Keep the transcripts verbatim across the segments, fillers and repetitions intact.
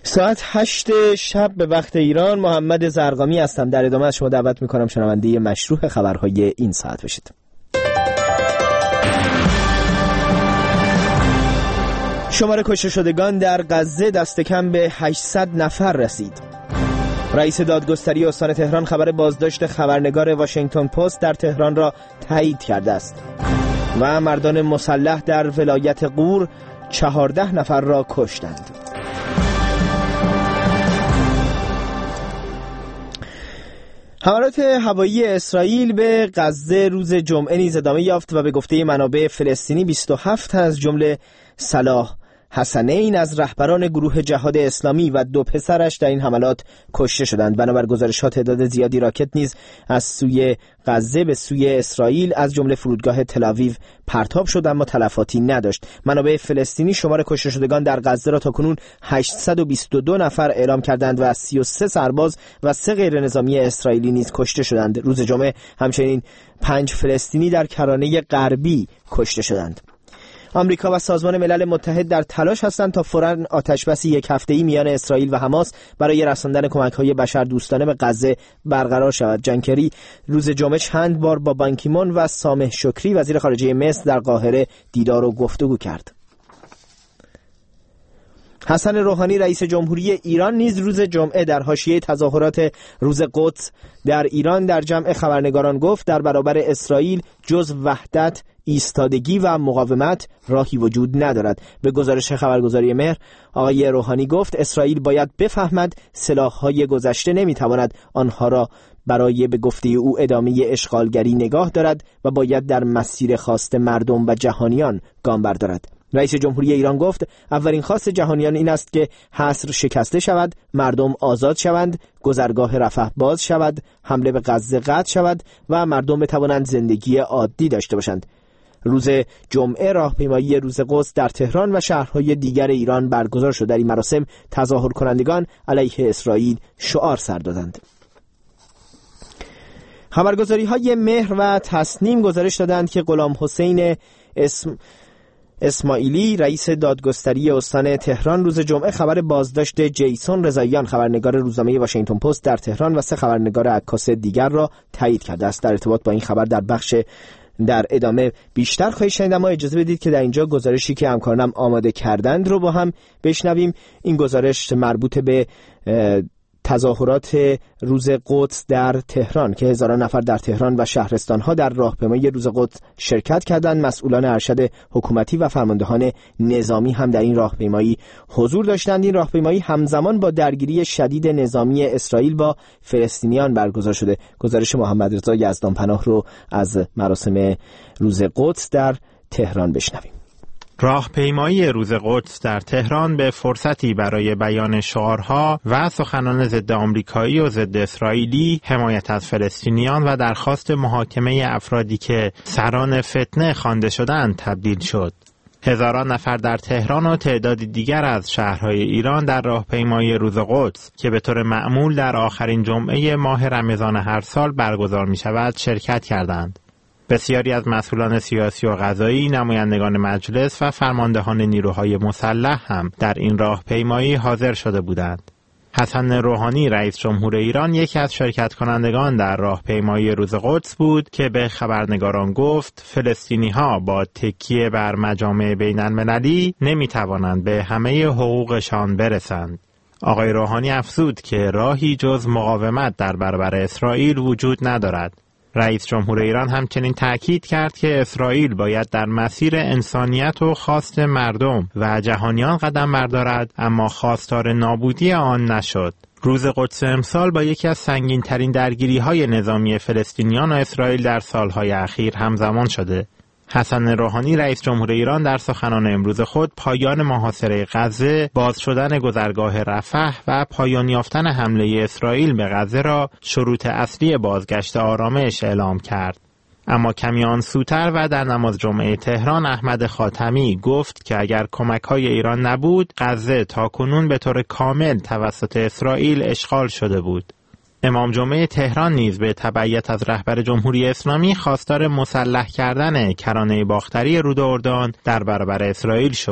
ساعت هشت شب به وقت ایران. محمد زرقامی هستم. در ادامه از شما دعوت میکنم شنونده مشروع خبرهای این ساعت بشید. شمار کشته شدگان در غزه دست کم به هشتصد نفر رسید. رئیس دادگستری استان تهران خبر بازداشت خبرنگار واشنگتن پست در تهران را تایید کرده است. و مردان مسلح در ولایت غور چهارده نفر را کشتند. حملات هوایی اسرائیل به غزه روز جمعه نیز ادامه یافت و به گفته منابع فلسطینی بیست و هفت از جمله صلاح حسنین از رهبران گروه جهاد اسلامی و دو پسرش در این حملات کشته شدند. بنابر گزارشات تعداد زیادی راکت نیز از سوی غزه به سوی اسرائیل از جمله فرودگاه تل‌آویو پرتاب شد اما تلفاتی نداشت. منابع فلسطینی شمار کشته شدگان در غزه را تاکنون هشتصد و بیست و دو نفر اعلام کردند و از سی و سه سرباز و سه غیر نظامی اسرائیلی نیز کشته شدند. روز جمعه همچنین پنج فلسطینی در کرانه غربی کشته شدند. آمریکا و سازمان ملل متحد در تلاش هستند تا فوراً آتشبسی یک هفته‌ای میان اسرائیل و حماس برای رساندن کمک‌های بشردوستانه به غزه برقرار شود. جان کری روز جمعه چند بار با بان کی مون و سامح شکری وزیر خارجه مصر در قاهره دیدار و گفتگو کرد. حسن روحانی رئیس جمهوری ایران نیز روز جمعه در حاشیه تظاهرات روز قدس در ایران در جمع خبرنگاران گفت در برابر اسرائیل جز وحدت، ایستادگی و مقاومت راهی وجود ندارد. به گزارش خبرگزاری مهر آقای روحانی گفت اسرائیل باید بفهمد سلاح‌های گذشته نمیتواند آنها را برای به گفته او ادامه اشغالگری نگاه دارد و باید در مسیر خواست مردم و جهانیان گام بردارد. رئیس جمهوری ایران گفت اولین خواست جهانیان این است که حصر شکسته شود، مردم آزاد شوند، گذرگاه رفح باز شود، حمله به غزه قطع شود و مردم بتوانند زندگی عادی داشته باشند. روز جمعه راهپیمایی روز قدس در تهران و شهرهای دیگر ایران برگزار شد. در این مراسم تظاهر کنندگان علیه اسرائیل شعار سر دادند. خبرگزاری‌های مهر و تصنیم گزارش دادند که غلام حسین اسم اسماعیلی رئیس دادگستری استان تهران روز جمعه خبر بازداشت جیسون رضاییان خبرنگار روزنامه واشنگتن پست در تهران و سه خبرنگار عکاس دیگر را تایید کرده است. در ارتباط با این خبر در بخش در ادامه بیشتر خواهید شنید، اما اجازه بدید که در اینجا گزارشی که همکارانم آماده کردند رو با هم بشنویم. این گزارش مربوط به تظاهرات روز قدس در تهران که هزاران نفر در تهران و شهرستانها در راهپیمایی روز قدس شرکت کردند. مسئولان ارشد حکومتی و فرماندهان نظامی هم در این راهپیمایی حضور داشتند. این راهپیمایی همزمان با درگیری شدید نظامی اسرائیل با فلسطینیان برگزار شده. گزارش محمد رضا یزدانپناه رو از مراسم روز قدس در تهران بشنویم. راهپیمایی روز قدس در تهران به فرصتی برای بیان شعارها و سخنان ضد آمریکایی و ضد اسرائیلی، حمایت از فلسطینیان و درخواست محاکمه افرادی که سران فتنه خوانده شدند تبدیل شد. هزاران نفر در تهران و تعدادی دیگر از شهرهای ایران در راهپیمایی روز قدس که به طور معمول در آخرین جمعه ماه رمضان هر سال برگزار می شود شرکت کردند. بسیاری از مسئولان سیاسی و قضایی، نمایندگان مجلس و فرماندهان نیروهای مسلح هم در این راهپیمایی حاضر شده بودند. حسن روحانی رئیس جمهور ایران یکی از شرکت کنندگان در راهپیمایی روز قدس بود که به خبرنگاران گفت فلسطینی‌ها با تکیه بر مجامع بین‌المللی نمی‌توانند به همه حقوقشان برسند. آقای روحانی افزود که راهی جز مقاومت در برابر اسرائیل وجود ندارد. رئیس جمهور ایران همچنین تأکید کرد که اسرائیل باید در مسیر انسانیت و خواست مردم و جهانیان قدم بردارد، اما خواستار نابودی آن نشد. روز قدس امسال با یکی از سنگین‌ترین درگیری‌های نظامی فلسطینیان و اسرائیل در سالهای اخیر همزمان شده. حسن روحانی رئیس جمهور ایران در سخنان امروز خود پایان محاصره غزه، باز شدن گذرگاه رفح و پایان یافتن حمله اسرائیل به غزه را شروط اصلی بازگشت آرامش اعلام کرد. اما کمی آن سوتر و در نماز جمعه تهران احمد خاتمی گفت که اگر کمک‌های ایران نبود، غزه تاکنون به طور کامل توسط اسرائیل اشغال شده بود. امام جمعه تهران نیز به تبعیت از رهبر جمهوری اسلامی خواستار مسلح کردن کرانه باختری رود اردن در برابر اسرائیل شد.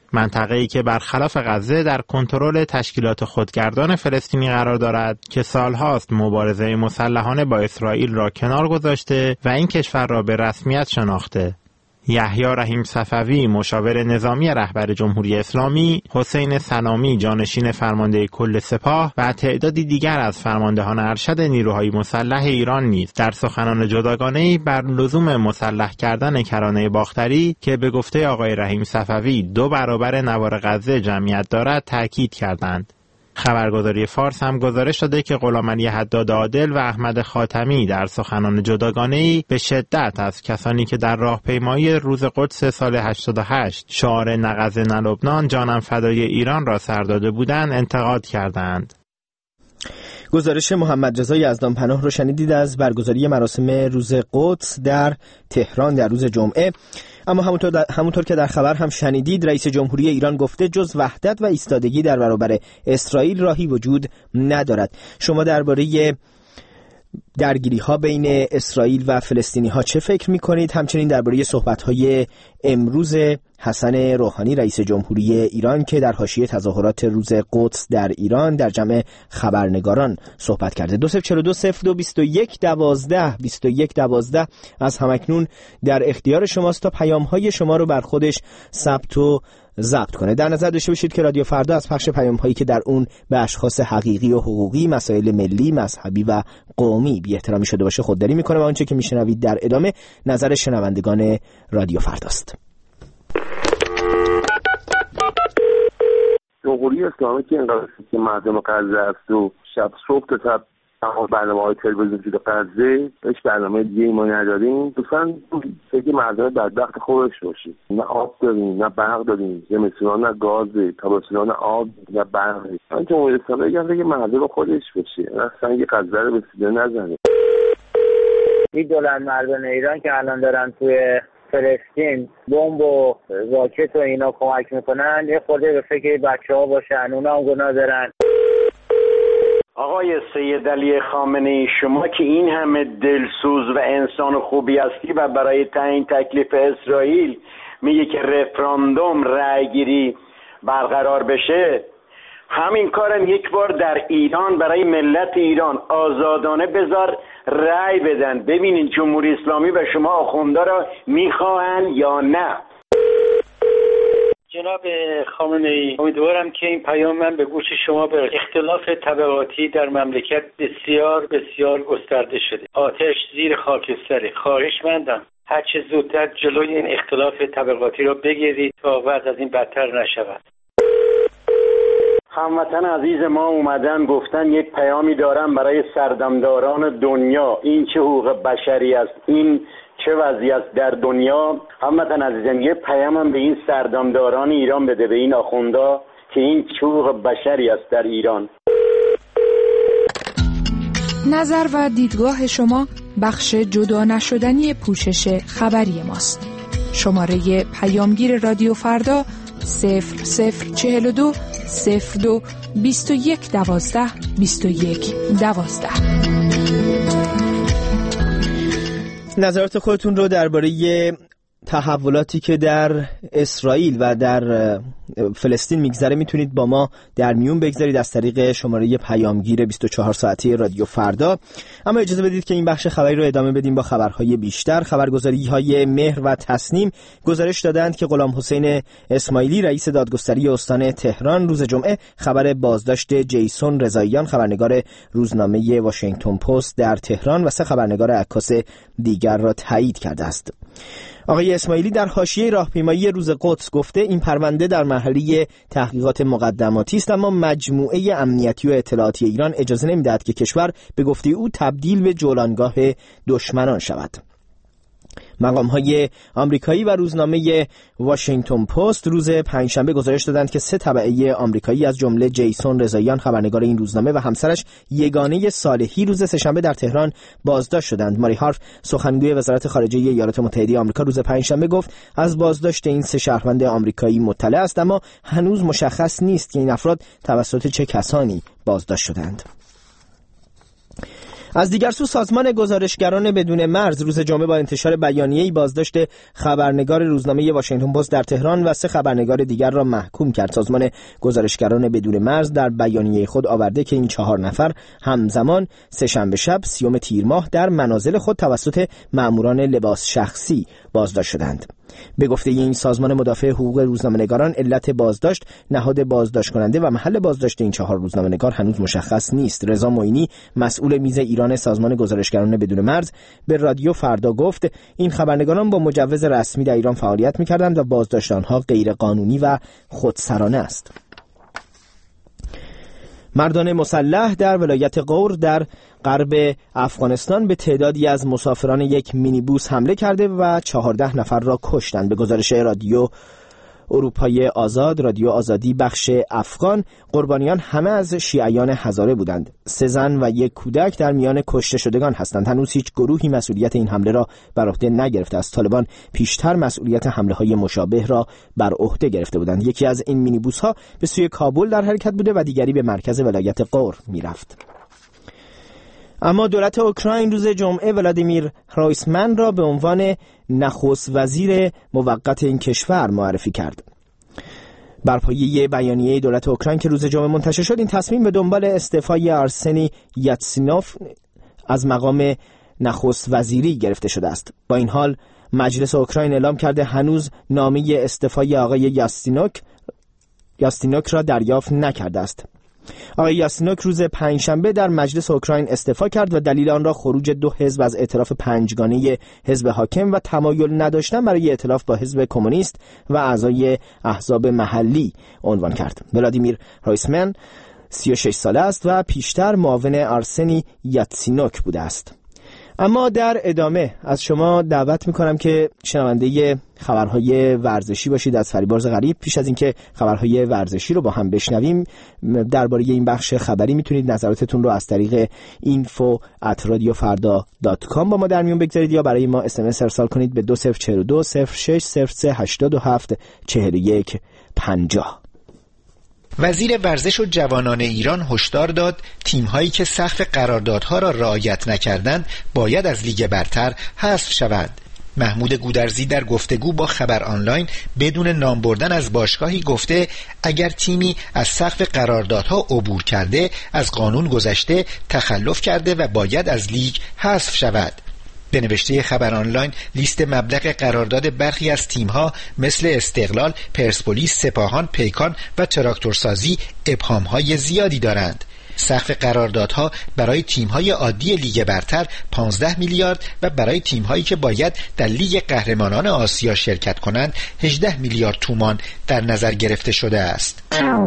منطقه‌ای که برخلاف غزه در کنترل تشکیلات خودگردان فلسطینی قرار دارد که سالهاست مبارزه مسلحانه با اسرائیل را کنار گذاشته و این کشور را به رسمیت شناخته. یحیی رحیم صفوی مشاور نظامی رهبر جمهوری اسلامی، حسین سلامی جانشین فرمانده کل سپاه و تعدادی دیگر از فرماندهان ارشد نیروهای مسلح ایران نیز در سخنان جداگانه‌ای بر لزوم مسلح کردن کرانه باختری که به گفته آقای رحیم صفوی دو برابر نوار غزه جمعیت دارد تاکید کردند. خبرگزاری فارس هم گزارش داده که غلامعلی حداد عادل و احمد خاتمی در سخنان جداگانه‌ای به شدت از کسانی که در راهپیمایی روز قدس سال هشتاد و هشت شعار نه غزه نه لبنان جانم فدای ایران را سر داده بودند انتقاد کردند. گزارش محمد رضا یزدانپناه رو شنیدید از برگزاری مراسم روز قدس در تهران در روز جمعه. اما همونطور, در همونطور که در خبر هم شنیدید، رئیس جمهوری ایران گفته جز وحدت و ایستادگی در برابر اسرائیل راهی وجود ندارد. شما درباره درگیری ها بین اسرائیل و فلسطینی ها چه فکر می کنید؟ همچنین درباره صحبت های امروز حسن روحانی رئیس جمهوری ایران که در حاشیه تظاهرات روز قدس در ایران در جمع خبرنگاران صحبت کرده. دو صفر چهار دو صفر دو بیست و یک دوازده بیست و یک دوازده از همکنون در اختیار شماست تا پیام های شما رو بر خودش ثبت و ضبط کنه. در نظر داشته باشید که رادیو فردا از پخش پیام هایی که در اون به اشخاص حقیقی و حقوقی، مسائل ملی، مذهبی و قومی بی احترامی شده باشه خودداری میکنه و آنچه که میشنوید در ادامه نظر شنوندگان رادیو فرداست. جمهوری اسلامی که اینقدر که مردم غزه است و شب صبح تا تمام برنامه‌های تلویزیون جلوی غزه هیچ برنامه دیگه ما نداریم. دوستان فکر مردم بدبخت خودش باشید. نه آب داریم، نه برق داریم، زمستونا نه گاز، تابستونا نه آب، نه برق. من جمهوری اسلامی میگم که مردم خودش باشه. نه سنگ غزه رو به سینه نزنه. این دولت مردان ایران که الان دارن توی فلسطین بمب و راکت و اینا کمک میکنن، یه خورده به فکر بچه‌ها باشن، اونا هم گناه دارن. آقای سید علی خامنه‌ای، شما که این همه دلسوز و انسان خوبی هستی و برای تعیین تکلیف اسرائیل میگه که رفراندوم رأیگیری برقرار بشه، همین کارم یک بار در ایران برای ملت ایران آزادانه بذار رأی بدن، ببینین جمهوری اسلامی و شما آخوندا را میخواهن یا نه. جناب خامنه‌ای، امیدوارم که این پیام من به گوش شما برسه. اختلاف طبقاتی در مملکت بسیار بسیار گسترده شده. آتش زیر خاکستری. خواهشمندم هر چه زودتر جلوی این اختلاف طبقاتی را بگیرید تا بعد از این بدتر نشود. هموطن عزیز ما اومدن گفتن یک پیامی دارم برای سردمداران دنیا. این چه حقوق بشری است؟ این چه وضعیت در دنیا؟ هموطن عزیزم یه پیامم به این سردمداران ایران بده، به این آخوندا، که این چه حقوق بشری است در ایران. نظر و دیدگاه شما بخش جدا نشدنی پوشش خبری ماست. شماره پیامگیر رادیو فردا صفر صفر چهل و دو صفر دو بیست و یک دوازده بیست و یک دوازده. نظرات خودتون رو درباره تحولاتی که در اسرائیل و در فلسطین میگذره میتونید با ما در میون بگذارید از طریق شماره پیامگیر بیست و چهار ساعته رادیو فردا. اما اجازه بدید که این بخش خبری رو ادامه بدیم با خبرهای بیشتر. خبرگزاری‌های مهر و تصنیم گزارش دادند که غلام حسین اسماعیلی رئیس دادگستری استان تهران روز جمعه خبر بازداشت جیسون رضاییان خبرنگار روزنامه واشنگتن پست در تهران و سه خبرنگار عکاس دیگر را تایید کرده است. آقای اسماعیلی در حاشیه راهپیمایی روز قدس گفته این پرونده در مرحله تحقیقات مقدماتی است، اما مجموعه امنیتی و اطلاعاتی ایران اجازه نمی‌دهد که کشور به گفته او تبدیل به جولانگاه دشمنان شود. مقام‌های آمریکایی و روزنامه واشنگتن پست روز پنجشنبه گزارش دادند که سه تبعه آمریکایی از جمله جیسون رضاییان خبرنگار این روزنامه و همسرش یگانه صالحی روز سه‌شنبه در تهران بازداشت شدند. ماری هارف سخنگوی وزارت خارجه ایالات متحده آمریکا روز پنجشنبه گفت از بازداشت این سه شهروند آمریکایی مطلع است، اما هنوز مشخص نیست که این افراد توسط چه کسانی بازداشت شدند. از دیگر سو سازمان گزارشگران بدون مرز روز جمعه با انتشار بیانیه‌ای بازداشت خبرنگار روزنامه واشنگتن پست در تهران و سه خبرنگار دیگر را محکوم کرد. سازمان گزارشگران بدون مرز در بیانیه خود آورده که این چهار نفر همزمان سه‌شنبه شب سیوم تیر ماه در منازل خود توسط ماموران لباس شخصی بازداشت شدند. به گفته این سازمان مدافع حقوق روزنامه‌نگاران، علت بازداشت، نهاد بازداشت کننده و محل بازداشت این چهار روزنامه‌نگار هنوز مشخص نیست. رضا معینی، مسئول میز ایران سازمان گزارشگران بدون مرز، به رادیو فردا گفت این خبرنگاران با مجوز رسمی در ایران فعالیت می‌کردند و بازداشت آنها غیر قانونی و خودسرانه است. مردان مسلح در ولایت غور در غرب افغانستان به تعدادی از مسافران یک مینیبوس حمله کرده و چهارده نفر را کشتند. به گزارش رادیو اروپای آزاد، رادیو آزادی بخش افغان، قربانیان همه از شیعیان هزاره بودند. سه زن و یک کودک در میان کشته شدگان هستند. هنوز هیچ گروهی مسئولیت این حمله را بر عهده نگرفته است. طالبان پیشتر مسئولیت حمله های مشابه را بر عهده گرفته بودند. یکی از این مینیبوس ها به سوی کابل در حرکت بوده و دیگری به مرکز ولایت غور میرفت. اما دولت اوکراین روز جمعه ولادیمیر هرویسمن را به عنوان نخست وزیر موقت این کشور معرفی کرد. بر پایه بیانیه دولت اوکراین که روز جمعه منتشر شد، این تصمیم به دنبال استعفای آرسنی یاتسینوف از مقام نخست وزیری گرفته شده است. با این حال مجلس اوکراین اعلام کرده هنوز نامه استعفای آقای یاتسینوک یاتسینوک را دریافت نکرده است. آقای یاتسینوک روز پنجشنبه در مجلس اوکراین استعفا کرد و دلیل آن را خروج دو حزب از ائتلاف پنجگانه حزب حاکم و تمایل نداشتن برای ائتلاف با حزب کمونیست و اعضای احزاب محلی عنوان کرد. ولادیمیر هرویسمن سی و شش ساله است و پیشتر معاون آرسنی یاتسینوک بوده است. اما در ادامه از شما دعوت میکنم که شنونده خبرهای ورزشی باشید از فریبرز غریب. پیش از اینکه خبرهای ورزشی رو با هم بشنویم، درباره این بخش خبری میتونید نظراتتون رو از طریق اینفو ات رادیو فردا دات کام با ما در میون بگذارید یا برای ما اس ام اس ارسال کنید به دو صفر چهار دو صفر شش صفر سه هشت هفت چهار یک پنجاه. وزیر ورزش و جوانان ایران هشدار داد تیم‌هایی که سقف قراردادها را رعایت نکردند باید از لیگ برتر حذف شوند. محمود گودرزی در گفتگو با خبر آنلاین بدون نام بردن از باشگاهی گفته اگر تیمی از سقف قراردادها عبور کرده از قانون گذشته، تخلف کرده و باید از لیگ حذف شود. به نوشته خبر آنلاین لیست مبلغ قرارداد برخی از تیم‌ها مثل استقلال، پرسپولیس، سپاهان، پیکان و تراکتورسازی ابهام‌های زیادی دارند. سقف قراردادها برای تیم‌های عادی لیگ برتر پانزده میلیارد و برای تیم‌هایی که باید در لیگ قهرمانان آسیا شرکت کنند هجده میلیارد تومان در نظر گرفته شده است.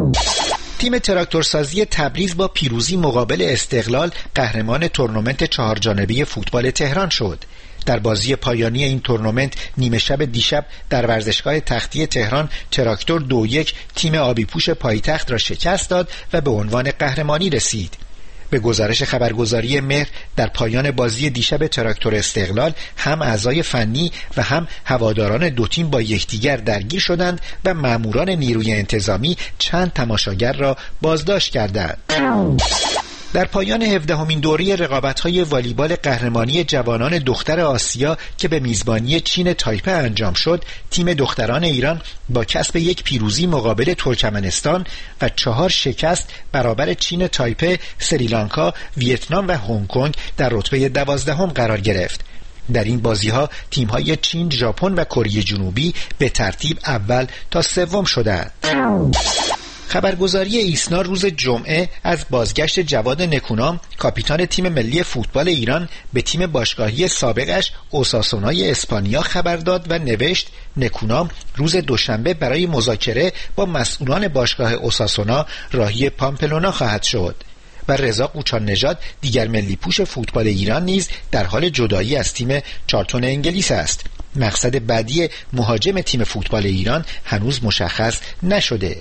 تیم تراکتورسازی تبریز با پیروزی مقابل استقلال قهرمان تورنمنت چهارجانبه فوتبال تهران شد. در بازی پایانی این تورنمنت نیمه شب دیشب در ورزشگاه تختی تهران تراکتور دو یک تیم آبی پوش پایتخت را شکست داد و به عنوان قهرمانی رسید. به گزارش خبرگزاری مهر در پایان بازی دیشب تراکتور استقلال هم اعضای فنی و هم هواداران دو تیم با یکدیگر درگیر شدند و ماموران نیروی انتظامی چند تماشاگر را بازداشت کردند. در پایان هفدهمین دوره رقابت‌های والیبال قهرمانی جوانان دختر آسیا که به میزبانی چین تایپه انجام شد، تیم دختران ایران با کسب یک پیروزی مقابل ترکمنستان و چهار شکست برابر چین تایپه، سریلانکا، ویتنام و هنگ کنگ در رتبه دوازدهم قرار گرفت. در این بازی‌ها تیم‌های چین، ژاپن و کره جنوبی به ترتیب اول تا سوم شدند. خبرگزاری ایسنا روز جمعه از بازگشت جواد نکونام کاپیتان تیم ملی فوتبال ایران به تیم باشگاهی سابقش اوساسونای اسپانیا خبر داد و نوشت نکونام روز دوشنبه برای مذاکره با مسئولان باشگاه اوساسونا راهی پامپلونا خواهد شد. و رضا قوچان نژاد دیگر ملی پوش فوتبال ایران نیز در حال جدایی از تیم چارتون انگلیس است. مقصد بعدی مهاجم تیم فوتبال ایران هنوز مشخص نشده.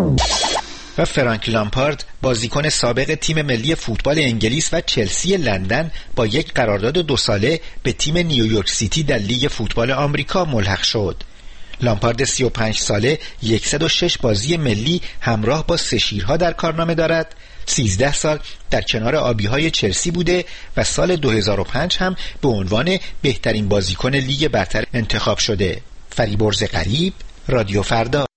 و فرانک لامپارد بازیکن سابق تیم ملی فوتبال انگلیس و چلسی لندن با یک قرارداد دو ساله به تیم نیویورک سیتی در لیگ فوتبال آمریکا ملحق شد. لامپارد سی و پنج ساله صد و شش بازی ملی همراه با سه شیرها در کارنامه دارد. سیزده سال در کنار آبی‌های چلسی بوده و سال دو هزار و پنج هم به عنوان بهترین بازیکن لیگ برتر انتخاب شده. فریبرز غریب، رادیو فردا.